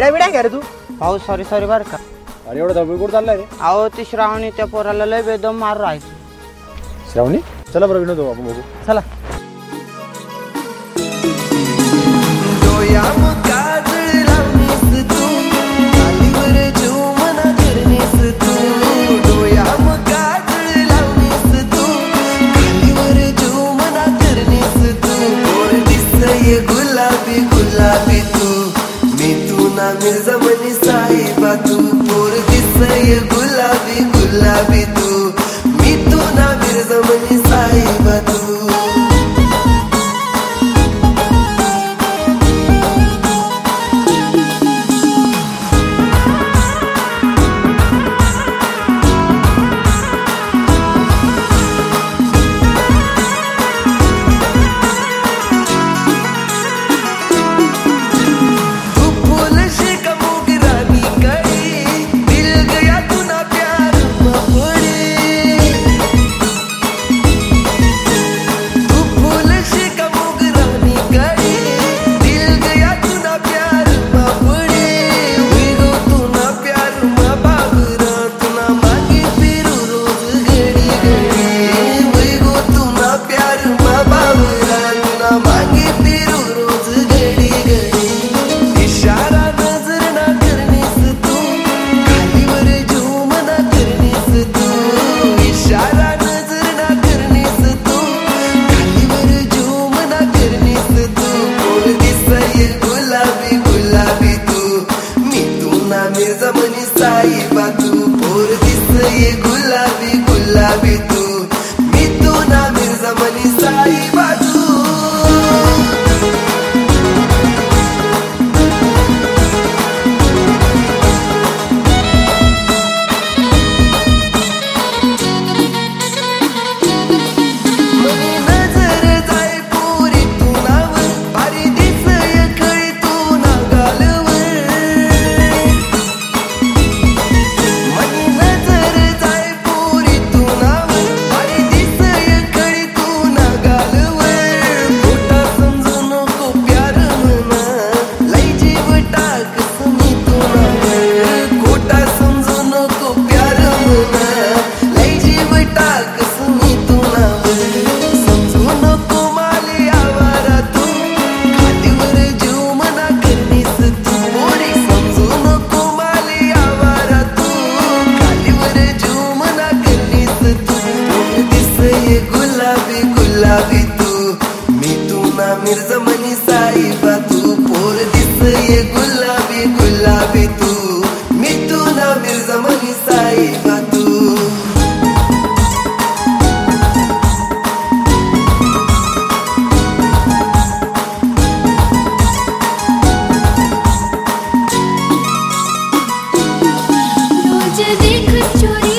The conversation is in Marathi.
येडा बिडा का रे तू? भाऊ सॉरी सॉरी बरं का. अरे एवढं दबी कुठं चाललाय रे? अहो ती श्रावणी त्या पोराला लय बेदम मार राहायची. श्रावणी चला बरं विनोद आपण बघू. चला. गुलाबी गुलाबी तू मी तू ना मिर्जा मनी साहिबा तू पोर दिसय गुलाबी गुलाबी तू मी तू ना मिर्जा मनी साहिबा तू. मिर्जा मनी साहिबा तू पोर दिसय गुलाबी गुलाबी तू मी तू ना मिर्जा मनी साहिबा तू. गुलाबी गुलाबी तू मी तू ना मिर्जा मनी साहिबा तू पोर दिसय गुलाबी गुलाबी तू मी तू ना मिर्जा मनी साहिबा तू. रोज देख चोरी